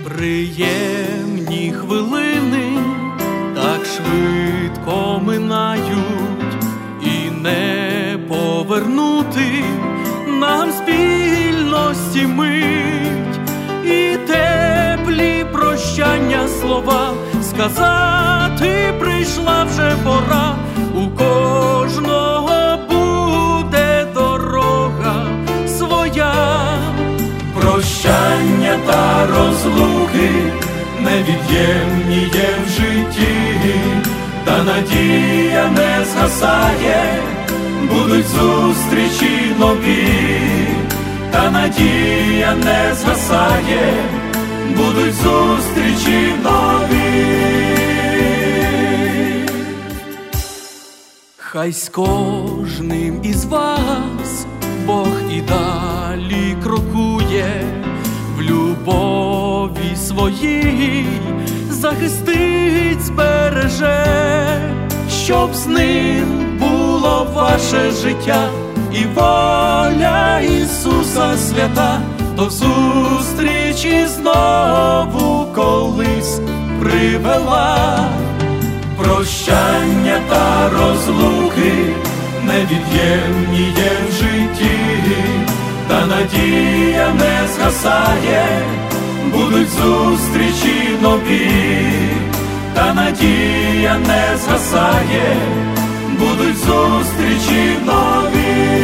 Приємні хвилини так швидко минають, і не повернути нам спільності мить, і теплі прощання слова сказати прийшла вже пора. У кожного буде дорога своя. Прощання та розлуки невід'ємні є в житті, та надія не згасає, будуть зустрічі нові, та надія не згасає, будуть зустрічі нові. Хай з кожним із вас Бог і далі крокує, в любові своїй захистить, збереже, щоб з ним було ваше життя і воля Ісуса свята, до зустрічі знову колись привела. Прощання та розлуки невід'ємні є в житті, та надія не згасає, будуть зустрічі нові, та надія не згасає, будуть зустрічі нові.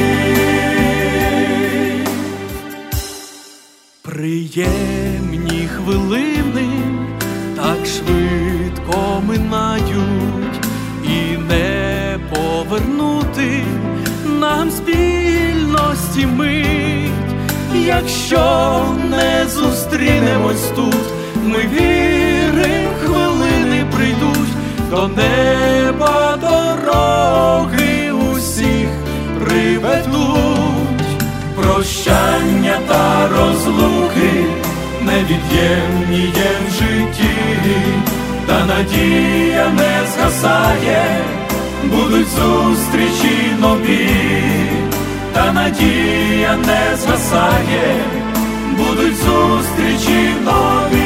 Приємні хвилини так швидко минають, і не повернути нам спільності мить. Якщо не зустрінемось тут, ми вірим, хвилини прийдуть, до неба дороги усіх приведуть. Прощання та розлуки невід'ємні є в житті, та надія не згасає, будуть зустрічі нові, та надія не згасає, будуть зустрічі нові.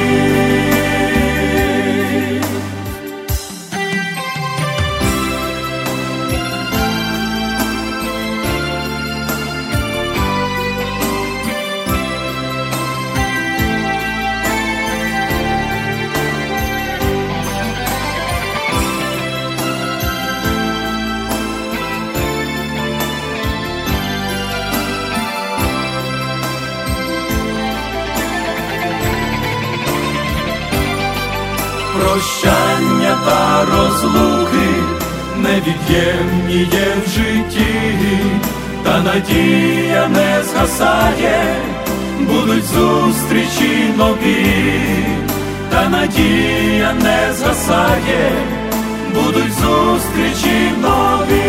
Прощання та розлуки невід'ємні є в житті, та надія не згасає, будуть зустрічі нові, та надія не згасає, будуть зустрічі нові.